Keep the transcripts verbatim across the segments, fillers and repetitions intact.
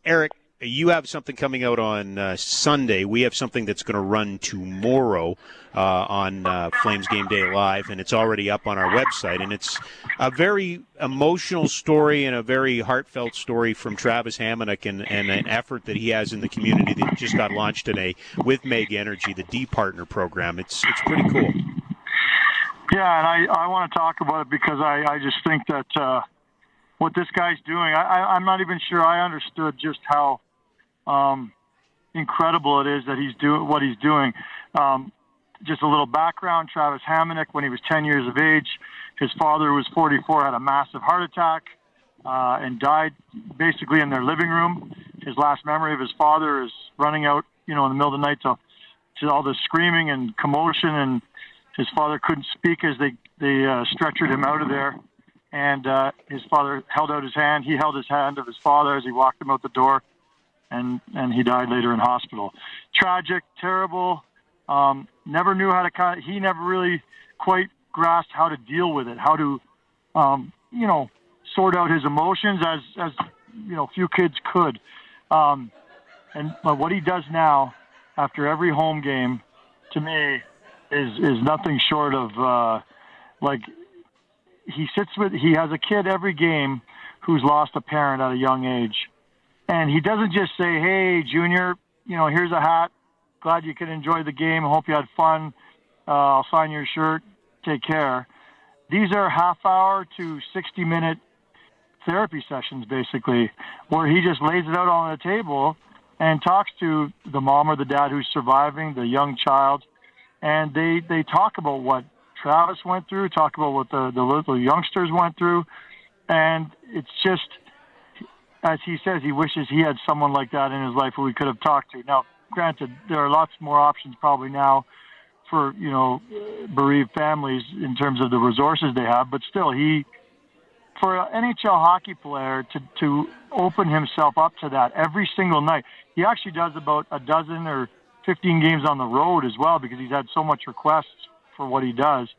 Eric, you have something coming out on uh, Sunday. We have something that's going to run tomorrow uh, on uh, Flames Game Day Live, and it's already up on our website. And it's a very emotional story and a very heartfelt story from Travis Hamonic and, and an effort that he has in the community that just got launched today with Meg Energy, the D Partner program. It's it's pretty cool. Yeah, and I, I want to talk about it because I, I just think that uh, what this guy's doing, I, I, I'm not even sure I understood just how um, incredible it is that he's doing what he's doing. Um, just a little background, Travis Hamonic, when he was ten years of age, his father, who was forty-four, had a massive heart attack uh, and died basically in their living room. His last memory of his father is running out, you know, in the middle of the night to, to all the screaming and commotion, and his father couldn't speak as they, they uh, stretchered him out of there. And uh, his father held out his hand. He held his hand of his father as he walked him out the door, and, and he died later in hospital. Tragic, terrible, um, never knew how to kind of, he never really quite grasped how to deal with it, how to, um, you know, sort out his emotions as, as you know, few kids could. Um, and but what he does now after every home game, to me, is is nothing short of uh, like he sits with he has a kid every game who's lost a parent at a young age, and he doesn't just say, "Hey, Junior, you know, here's a hat. Glad you could enjoy the game. Hope you had fun. Uh, I'll sign your shirt. Take care." These are half hour to sixty minute therapy sessions, basically, where he just lays it out on the table and talks to the mom or the dad who's surviving, the young child. And they, they talk about what Travis went through, talk about what the, the little youngsters went through. And it's just, as he says, he wishes he had someone like that in his life who he could have talked to. Now, granted, there are lots more options probably now for, you know, bereaved families in terms of the resources they have. But still, he, for an N H L hockey player to, to open himself up to that every single night, he actually does about a dozen or fifteen games on the road as well because he's had so much requests for what he does.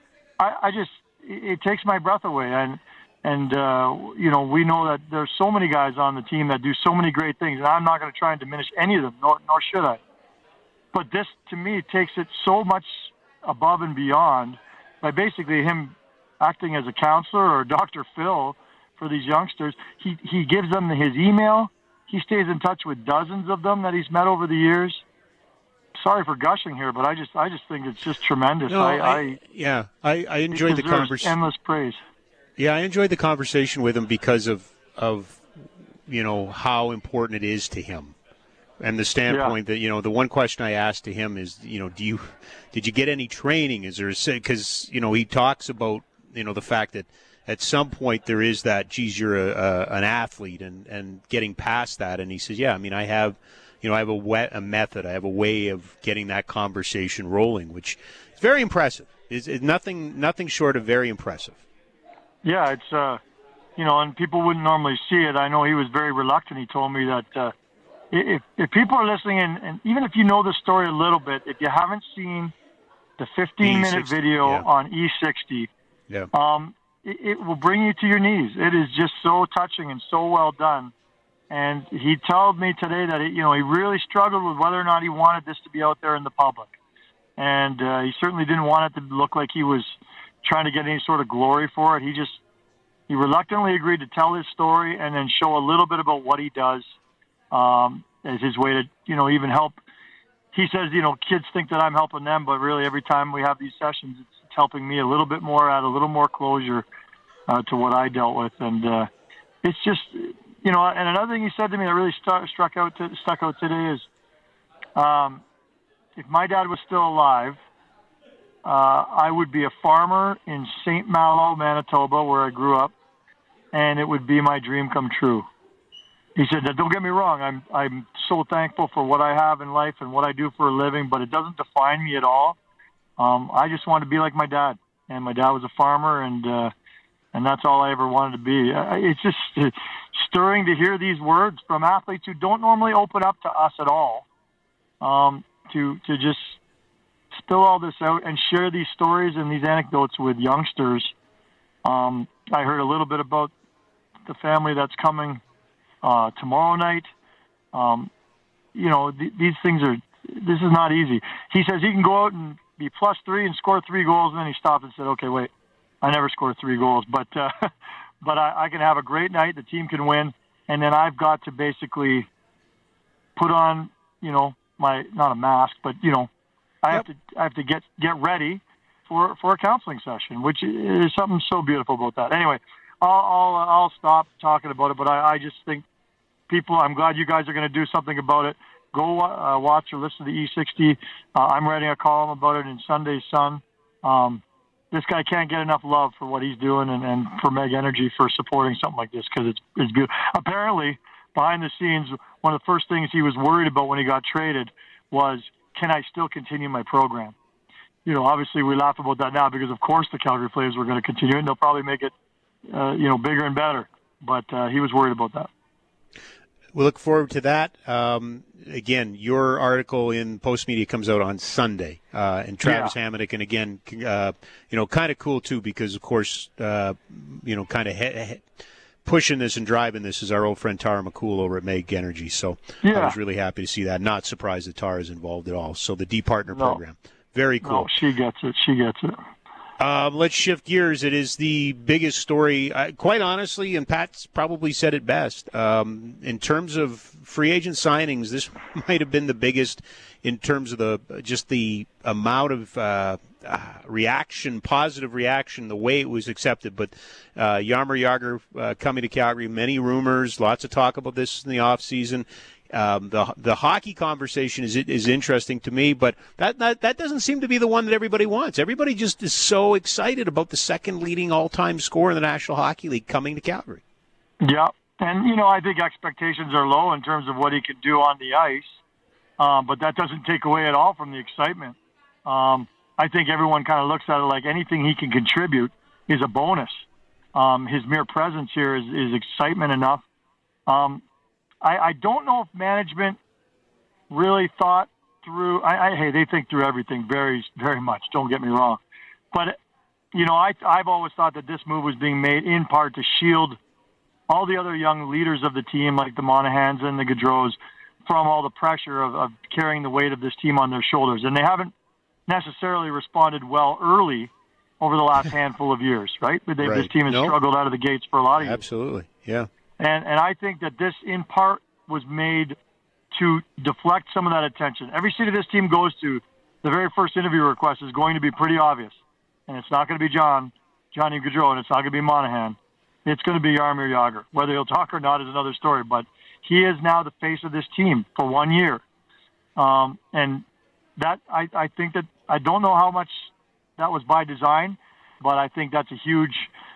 I, I just, it, it takes my breath away. And, and uh, you know, we know that there's so many guys on the team that do so many great things, and I'm not going to try and diminish any of them, nor, nor should I. But this, to me, takes it so much above and beyond by basically him acting as a counselor or Doctor Phil for these youngsters. He, he gives them his email. He stays in touch with dozens of them that he's met over the years. Sorry for gushing here, but I just I just think it's just tremendous. No, I, I, I yeah, I, I enjoyed the conversation. Endless praise. Yeah, I enjoyed the conversation with him because of of you know how important it is to him, and the standpoint yeah. that you know the one question I asked to him is you know do you did you get any training? Is there because you know he talks about you know the fact that at some point there is that geez you're a, a, an athlete and and getting past that, and he says yeah I mean I have. You know, I have a, wet, a method. I have a way of getting that conversation rolling, which is very impressive. Is nothing, nothing short of very impressive. Yeah, it's uh, you know, and people wouldn't normally see it. I know he was very reluctant. He told me that uh, if if people are listening, and, and even if you know the story a little bit, if you haven't seen the fifteen minute video yeah. on E sixty, yeah, um, it, it will bring you to your knees. It is just so touching and so well done. And he told me today that, it, you know, he really struggled with whether or not he wanted this to be out there in the public. And uh, he certainly didn't want it to look like he was trying to get any sort of glory for it. He just, he reluctantly agreed to tell his story and then show a little bit about what he does um, as his way to, you know, even help. He says, you know, kids think that I'm helping them, but really every time we have these sessions, it's, it's helping me a little bit more, add a little more closure uh, to what I dealt with. And uh, it's just... You know, and another thing he said to me that really stu- struck out to, stuck out today is, um, if my dad was still alive, uh, I would be a farmer in Saint Malo, Manitoba, where I grew up, and it would be my dream come true. He said, now, don't get me wrong, I'm I'm so thankful for what I have in life and what I do for a living, but it doesn't define me at all. Um, I just want to be like my dad, and my dad was a farmer, and uh, and that's all I ever wanted to be. It's just stirring to hear these words from athletes who don't normally open up to us at all, um, to to just spill all this out and share these stories and these anecdotes with youngsters. Um, I heard a little bit about the family that's coming uh, tomorrow night. Um, you know, th- these things are, this is not easy. He says he can go out and be plus three and score three goals, and then he stopped and said, okay, wait, I never scored three goals, but uh, but I, I can have a great night, the team can win, and then I've got to basically put on, you know, my, not a mask, but, you know, I yep. have to I have to get, get ready for, for a counseling session, which is something so beautiful about that. Anyway, I'll I'll, I'll stop talking about it, but I, I just think people, I'm glad you guys are going to do something about it. Go uh, watch or listen to the E sixty. Uh, I'm writing a column about it in Sunday's Sun. Um, this guy can't get enough love for what he's doing, and, and for Meg Energy for supporting something like this, because it's, it's beautiful. Apparently, behind the scenes, one of the first things he was worried about when he got traded was, can I still continue my program? You know, obviously we laugh about that now because, of course, the Calgary Flames were going to continue it, and they'll probably make it, uh, you know, bigger and better. But uh, he was worried about that. We look forward to that. Um, again, your article in Post Media comes out on Sunday, uh, and Travis yeah. Hamonic, and again, uh, you know, kind of cool too, because of course, uh, you know, kind of he- he- pushing this and driving this is our old friend Tara McCool over at Meg Energy. So yeah. I was really happy to see that. Not surprised that Tara is involved at all. So the D Partner no. program, very cool. No, she gets it. She gets it. Um, let's shift gears. It is the biggest story, uh, quite honestly, and Pat's probably said it best. Um, in terms of free agent signings, this might have been the biggest in terms of the just the amount of uh, uh, reaction, positive reaction, the way it was accepted. But uh, Jaromir Jagr uh, coming to Calgary, many rumors, lots of talk about this in the offseason. Um, the the hockey conversation is is interesting to me, but that, that that doesn't seem to be the one that everybody wants. Everybody just is so excited about the second leading all-time scorer in the National Hockey League coming to Calgary. Yeah, and you know I think expectations are low in terms of what he could do on the ice, um, but that doesn't take away at all from the excitement. Um, I think everyone kind of looks at it like anything he can contribute is a bonus. Um, his mere presence here is, is excitement enough. Um, I, I don't know if management really thought through. I, I, hey, they think through everything very, very much. Don't get me wrong, but you know, I, I've always thought that this move was being made in part to shield all the other young leaders of the team, like the Monahans and the Gaudreaus, from all the pressure of, of carrying the weight of this team on their shoulders. And they haven't necessarily responded well early over the last handful of years, right? But they, right. This team has nope. struggled out of the gates for a lot of years. Absolutely, yeah. And and I think that this, in part, was made to deflect some of that attention. Every city this team goes to, the very first interview request is going to be pretty obvious. And it's not going to be John, Johnny Gaudreau, and it's not going to be Monahan. It's going to be Jaromir Jagr. Whether he'll talk or not is another story. But he is now the face of this team for one year. Um, and that I, I think that I don't know how much that was by design, but I think that's a huge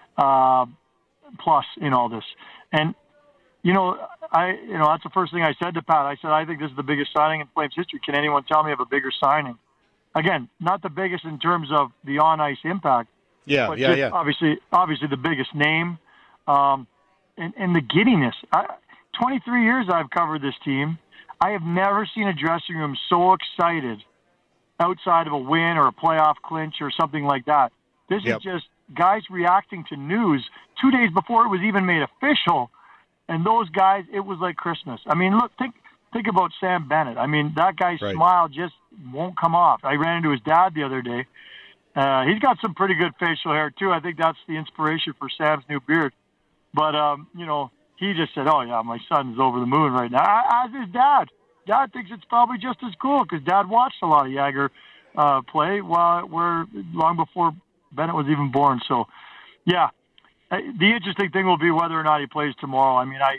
uh, plus in all this. And, you know, I you know that's the first thing I said to Pat. I said, I think this is the biggest signing in Flames history. Can anyone tell me of a bigger signing? Again, not the biggest in terms of the on-ice impact. Yeah, but yeah, yeah. Obviously, obviously the biggest name. Um, and, and the giddiness. I, twenty-three years I've covered this team. I have never seen a dressing room so excited outside of a win or a playoff clinch or something like that. This yep. is just guys reacting to news two days before it was even made official. And those guys, it was like Christmas. I mean, look, think think about Sam Bennett. I mean, that guy's right. smile just won't come off. I ran into his dad the other day. Uh, he's got some pretty good facial hair, too. I think that's the inspiration for Sam's new beard. But, um, you know, he just said, oh, yeah, my son's over the moon right now, as his dad. Dad thinks it's probably just as cool because Dad watched a lot of Jagr uh, play while we're long before Bennett was even born. So, yeah, the interesting thing will be whether or not he plays tomorrow. I mean, I,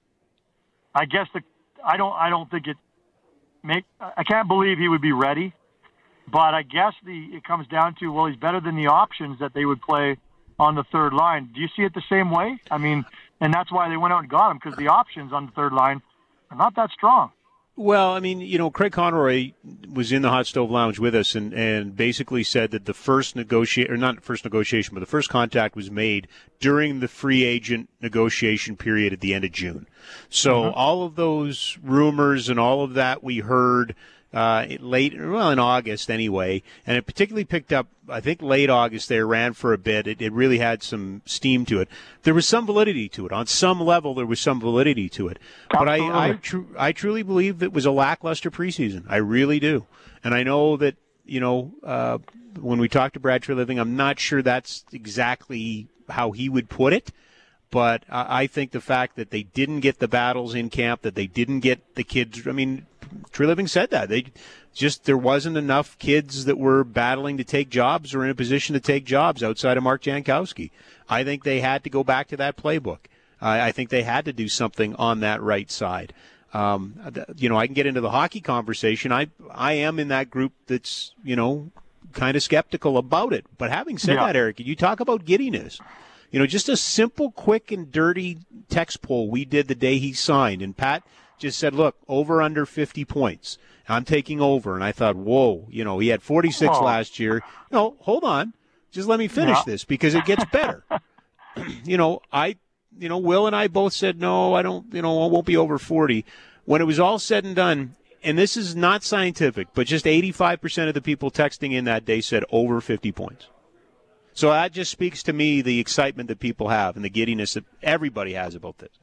I guess the I don't I don't think it make I can't believe he would be ready, but I guess the it comes down to, well, he's better than the options that they would play on the third line. Do you see it the same way? I mean, and that's why they went out and got him, because the options on the third line are not that strong. Well, I mean, you know, Craig Conroy was in the Hot Stove Lounge with us and, and basically said that the first negotiate or not first negotiation, but the first contact was made during the free agent negotiation period at the end of June. So mm-hmm. all of those rumors and all of that we heard uh, late, well, in August anyway, and it particularly picked up, I think, late August there, ran for a bit. It, it really had some steam to it. There was some validity to it. On some level, there was some validity to it. But I, I, tr- I truly believe that it was a lackluster preseason. I really do. And I know that, you know, uh, when we talked to Brad Treliving, I'm not sure that's exactly how he would put it. But I think the fact that they didn't get the battles in camp, that they didn't get the kids, I mean, Treliving said that. They just, there wasn't enough kids that were battling to take jobs or in a position to take jobs outside of Mark Jankowski. I think they had to go back to that playbook. I, I think they had to do something on that right side. Um, you know, I can get into the hockey conversation. I, I am in that group that's, you know, kind of skeptical about it. But having said yeah. that, Eric, you talk about giddiness. You know, just a simple, quick, and dirty text poll we did the day he signed. And Pat just said, look, over under fifty points. I'm taking over. And I thought, whoa, you know, he had forty-six oh. last year. No, hold on. Just let me finish yeah. this because it gets better. you know, I, you know, Will and I both said, no, I don't, you know, I won't be over forty. When it was all said and done, and this is not scientific, but just eighty-five percent of the people texting in that day said over fifty points. So that just speaks to me the excitement that people have and the giddiness that everybody has about this.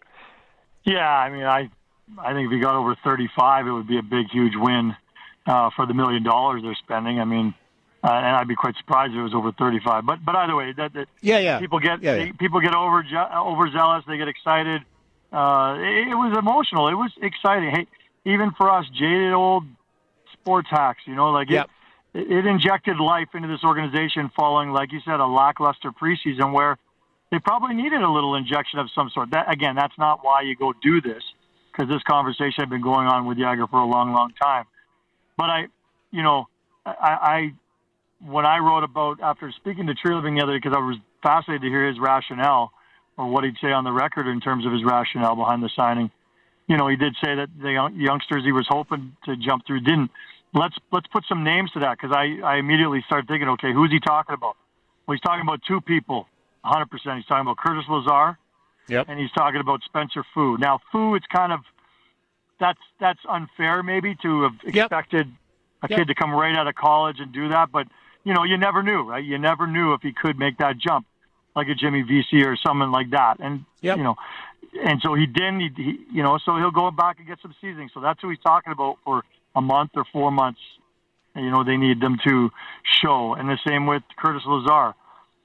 Yeah, I mean, I I think if he got over thirty-five, it would be a big, huge win uh, for the million dollars they're spending. I mean, uh, and I'd be quite surprised if it was over thirty-five. But but either way, that, that yeah, yeah, people get yeah, yeah. people get over overzealous. They get excited. Uh, it, it was emotional. It was exciting. Hey, even for us, jaded old sports hacks, you know, like yep. it. It injected life into this organization following, like you said, a lackluster preseason where they probably needed a little injection of some sort. That, again, that's not why you go do this, because this conversation had been going on with Jagr for a long, long time. But I, you know, I, I when I wrote about, after speaking to Treliving the other day, because I was fascinated to hear his rationale or what he'd say on the record in terms of his rationale behind the signing. You know, he did say that the youngsters he was hoping to jump through didn't. Let's let's put some names to that, because I, I immediately started thinking, okay, who's he talking about? Well, he's talking about two people, one hundred percent. He's talking about Curtis Lazar, yep. and he's talking about Spencer Fu. Now, Fu, it's kind of, that's that's unfair maybe to have expected yep. a yep. kid to come right out of college and do that, but, you know, you never knew, right? You never knew if he could make that jump, like a Jimmy Vesey or someone like that. And, yep. you know, and so he didn't, he, he, you know, so he'll go back and get some seasoning. So that's who he's talking about for a month or four months, you know, they need them to show. And the same with Curtis Lazar.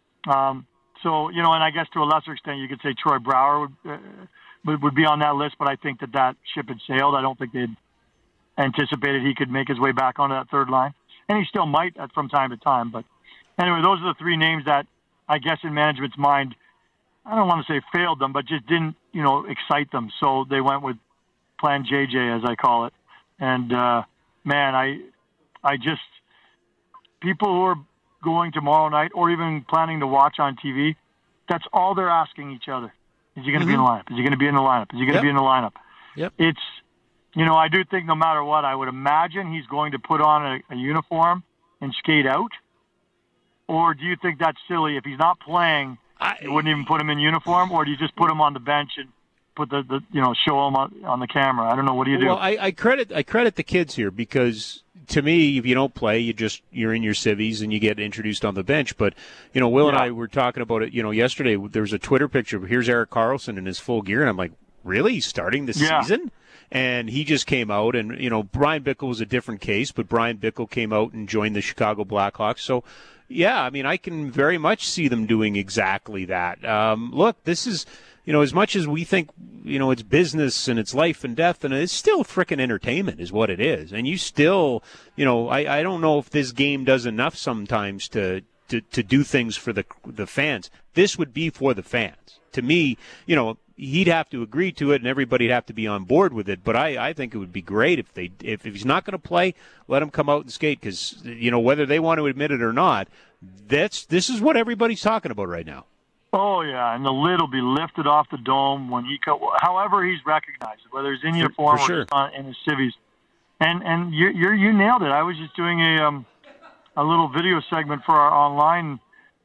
Um, so, you know, and I guess to a lesser extent, you could say Troy Brouwer would, uh, would, would be on that list, but I think that that ship had sailed. I don't think they'd anticipated he could make his way back onto that third line. And he still might from time to time. But anyway, those are the three names that I guess in management's mind, I don't want to say failed them, but just didn't, you know, excite them. So they went with Plan J J, as I call it. And, uh, man, I I just, people who are going tomorrow night or even planning to watch on T V, that's all they're asking each other. Is he going to mm-hmm. be in the lineup? Is he going to be in the lineup? Is he going to yep. be in the lineup? Yep. It's, you know, I do think no matter what, I would imagine he's going to put on a, a uniform and skate out. Or do you think that's silly? If he's not playing, I, you wouldn't even put him in uniform? Or do you just put him on the bench and put the, the you know, show him on, on the camera? I don't know. What do you do? Well, I, I credit I credit the kids here, because to me, if you don't play, you just you're in your civvies and you get introduced on the bench. But you know, Will yeah. and I were talking about it. You know, yesterday there was a Twitter picture. Here's Erik Karlsson in his full gear, and I'm like, really? He's starting the yeah. season? And he just came out, and you know, Brian Bickle was a different case, but Brian Bickle came out and joined the Chicago Blackhawks. So. Yeah, I mean, I can very much see them doing exactly that. Um, look, this is, you know, as much as we think, you know, it's business and it's life and death, and it's still frickin' entertainment is what it is. And you still, you know, I, I don't know if this game does enough sometimes to, to, to do things for the the fans. This would be for the fans. To me, you know, he'd have to agree to it, and everybody'd have to be on board with it. But I, I think it would be great if they, if, if he's not going to play, let him come out and skate. Because you know, whether they want to admit it or not, that's this is what everybody's talking about right now. Oh yeah, and the lid will be lifted off the dome when he, co- however he's recognized, whether he's in uniform for, for or sure. just on, in his civvies. And and you you you nailed it. I was just doing a um a little video segment for our online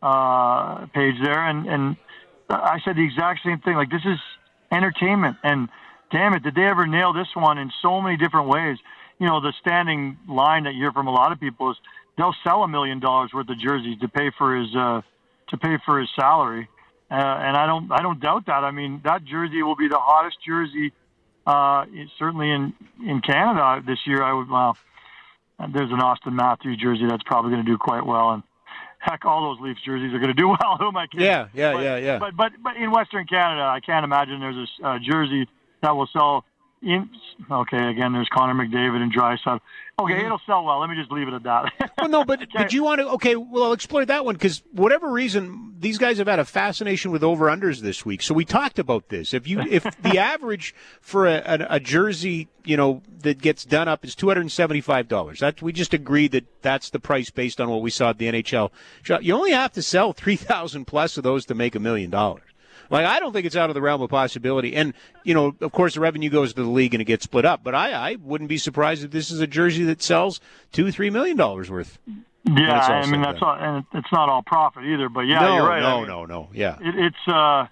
uh, page there, and and. I said the exact same thing. Like, this is entertainment, and damn it, did they ever nail this one in so many different ways? You you know, the standing line that you hear from a lot of people is they'll sell a million dollars worth of jerseys to pay for his uh, to pay for his salary, uh, and I don't I don't doubt that. I mean, that jersey will be the hottest jersey, uh, certainly in in Canada this year. I would well, there's an Austin Matthews jersey that's probably going to do quite well, and heck, all those Leafs jerseys are going to do well. Who am I kidding? Yeah, yeah, but, yeah, yeah. But but but in Western Canada, I can't imagine there's a uh, jersey that will sell. In, okay, again, there's Connor McDavid and Draisaitl. Okay, mm-hmm. It'll sell well. Let me just leave it at that. Well, no, but, okay. but you want to, okay, well, I'll explore that one because whatever reason, these guys have had a fascination with over-unders this week. So we talked about this. If you, if the average for a, a, a jersey, you know, that gets done up is two hundred seventy-five dollars. That, we just agreed that that's the price based on what we saw at the N H L. You only have to sell three thousand plus of those to make a million dollars. Like, I don't think it's out of the realm of possibility. And, you know, of course, the revenue goes to the league and it gets split up. But I, I wouldn't be surprised if this is a jersey that sells two, three million dollars worth. Yeah, I mean, that's all, and it's not all profit either. But, yeah, no, you're right. No, I mean, no, no, yeah. It, it's, uh,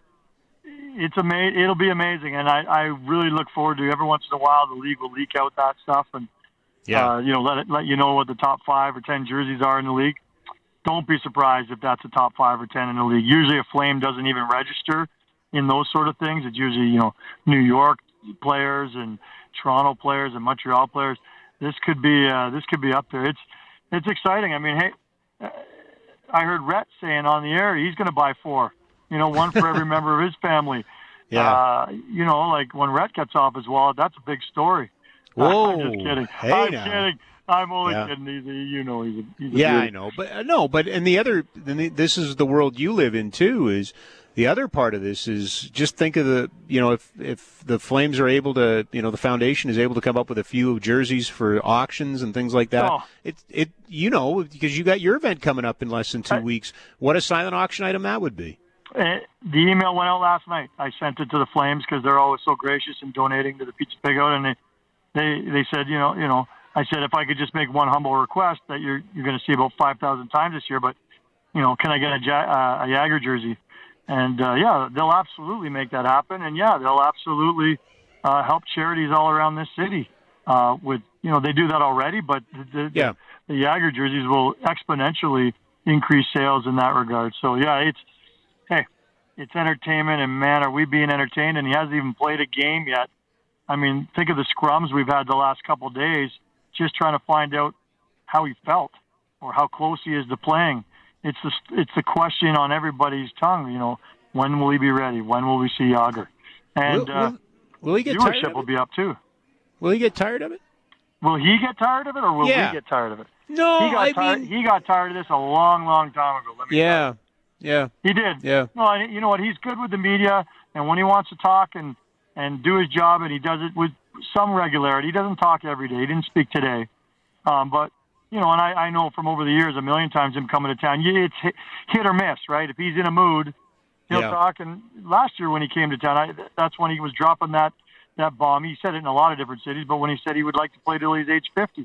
it's ama- it'll be amazing. And I, I really look forward to every once in a while the league will leak out that stuff and, yeah. uh, you know, let it, let you know what the top five or ten jerseys are in the league. Don't be surprised if that's a top five or ten in the league. Usually a Flame doesn't even register in those sort of things. It's usually, you know, New York players and Toronto players and Montreal players. This could be uh, this could be up there. It's it's exciting. I mean, hey, uh, I heard Rhett saying on the air he's going to buy four. You know, one for every member of his family. Yeah. Uh, you know, like when Rhett gets off his wallet, that's a big story. Whoa! I'm just kidding. Hey I'm now. kidding. I'm only yeah. kidding. He's a, you know, he's a, he's a yeah, beauty. I know, but uh, no, but and the other, this is the world you live in too. Is the other part of this is just think of the, you know, if if the Flames are able to, you know, the foundation is able to come up with a few jerseys for auctions and things like that. Oh. It it you know, because you got your event coming up in less than two I, weeks. What a silent auction item that would be. Uh, the email went out last night. I sent it to the Flames because they're always so gracious in donating to the Pizza Pig Out, and they they they said, you know, you know. I said, if I could just make one humble request that you're you're going to see about five thousand times this year, but, you know, can I get a, uh, a Jagger jersey? And, uh, yeah, they'll absolutely make that happen. And, yeah, they'll absolutely uh, help charities all around this city uh, with, you know, they do that already, but the, yeah. the, the Jagger jerseys will exponentially increase sales in that regard. So, yeah, it's, hey, it's entertainment, and, man, are we being entertained? And he hasn't even played a game yet. I mean, think of the scrums we've had the last couple of days. Just trying to find out how he felt or how close he is to playing. It's the it's the question on everybody's tongue. You know, when will he be ready? When will we see Jagger? And will, uh, will, will he get tired of viewership it? will be up too. Will he get tired of it? Will he get tired of it, or will yeah. we get tired of it? No, he got I tired. mean, he got tired of this a long, long time ago. Let me yeah, yeah, he did. Yeah. No, you know what? He's good with the media, and when he wants to talk and and do his job, and he does it with some regularity. He doesn't talk every day. He didn't speak today. Um, but, you know, and I, I know from over the years a million times him coming to town, it's hit, hit or miss, right? If he's in a mood, he'll yeah. talk. And last year when he came to town, I, that's when he was dropping that, that bomb. He said it in a lot of different cities, but when he said he would like to play till he's age fifty.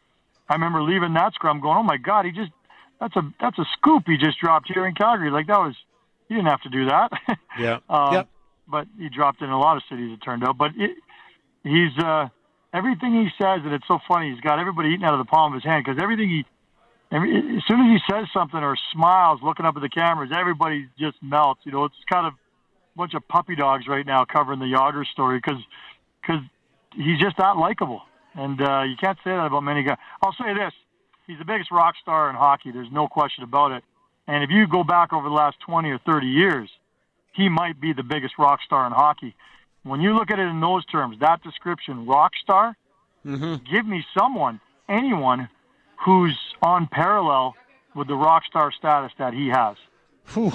I remember leaving that scrum going, oh, my God, he just that's a that's a scoop he just dropped here in Calgary. Like, that was – he didn't have to do that. Yeah. um, yep. But he dropped it in a lot of cities, it turned out. But it, he's uh, – everything he says, and it's so funny, he's got everybody eating out of the palm of his hand, because everything he, every, as soon as he says something or smiles looking up at the cameras, everybody just melts. You know, it's kind of a bunch of puppy dogs right now covering the Jagger story, because because he's just that likable. And uh, you can't say that about many guys. I'll say this, he's the biggest rock star in hockey, there's no question about it. And if you go back over the last twenty or thirty years, he might be the biggest rock star in hockey. When you look at it in those terms, that description, rock star, mm-hmm. give me someone, anyone, who's on parallel with the rock star status that he has. Whew.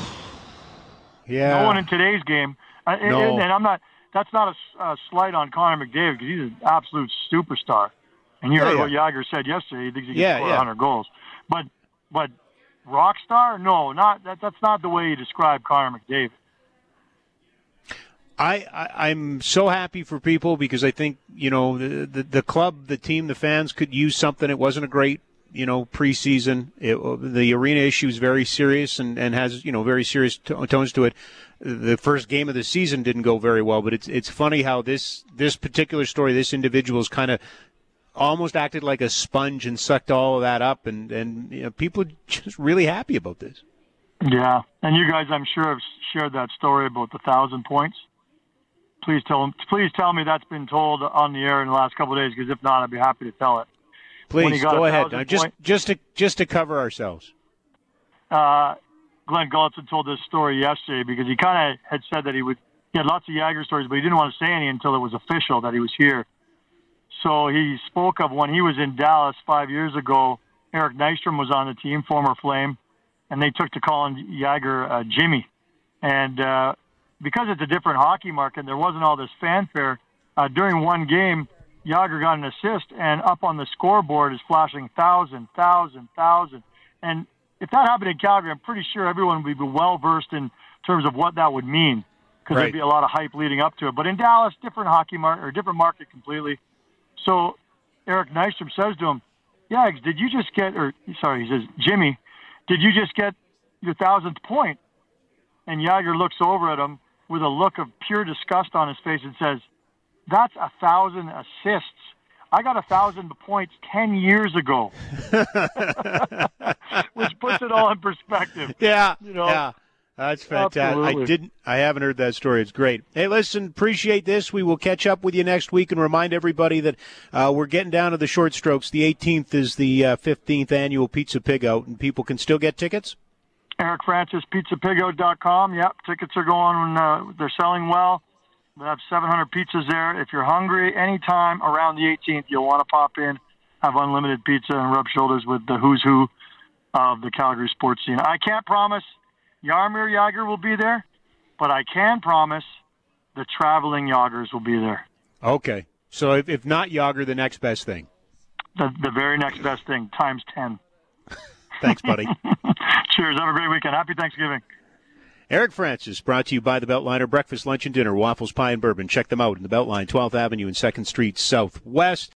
Yeah. No one in today's game. No. And, and I'm not. That's not a, a slight on Connor McDavid, because he's an absolute superstar. And you heard yeah, yeah. what Jagger said yesterday. He thinks he can yeah, score yeah. one hundred goals. But but rock star, no, not that. That's not the way you describe Connor McDavid. I, I, I'm so happy for people, because I think, you know, the, the the club, the team, the fans could use something. It wasn't a great, you know, preseason. It, the arena issue is very serious and, and has, you know, very serious t- tones to it. The first game of the season didn't go very well, but it's it's funny how this this particular story, this individual is kind of almost acted like a sponge and sucked all of that up, and, and you know, people are just really happy about this. Yeah, and you guys, I'm sure, have shared that story about the thousand points. Please tell please tell me that's been told on the air in the last couple of days, because if not, I'd be happy to tell it. Please go ahead. Now, just point, just to just to cover ourselves. Uh, Glenn Gulletson told this story yesterday because he kind of had said that he would. He had lots of Jagr stories, but he didn't want to say any until it was official that he was here. So he spoke of when he was in Dallas five years ago. Eric Nystrom was on the team, former Flame, and they took to calling Jagr uh, Jimmy. And uh, because it's a different hockey market, there wasn't all this fanfare. Uh, during one game, Jagr got an assist, and up on the scoreboard is flashing thousand, thousand, thousand. And if that happened in Calgary, I'm pretty sure everyone would be well-versed in terms of what that would mean, because right. There'd be a lot of hype leading up to it. But in Dallas, different hockey market, or different market completely. So Eric Nystrom says to him, Yags, did you just get, or sorry, he says, Jimmy, did you just get your thousandth point? And Jagr looks over at him with a look of pure disgust on his face and says, that's a thousand assists. I got a thousand points ten years ago. Which puts it all in perspective. Yeah, you know? Yeah. That's fantastic. Absolutely. I didn't. I haven't heard that story. It's great. Hey, listen, appreciate this. We will catch up with you next week and remind everybody that uh, we're getting down to the short strokes. The eighteenth is the uh, fifteenth annual Pizza Pig Out, and people can still get tickets. Eric Francis, pizza pig out dot com. Yep, tickets are going. Uh, they're selling well. We have seven hundred pizzas there. If you're hungry, anytime around the eighteenth, you'll want to pop in, have unlimited pizza, and rub shoulders with the who's who of the Calgary sports scene. I can't promise Jaromir Jagr will be there, but I can promise the traveling Jagrs will be there. Okay. So if, if not Jagr, the next best thing. The, the very next best thing, times ten. Thanks, buddy. Cheers. Have a great weekend. Happy Thanksgiving. Eric Francis, brought to you by the Beltliner. Breakfast, lunch, and dinner, waffles, pie, and bourbon. Check them out in the Beltline, twelfth Avenue and second Street Southwest.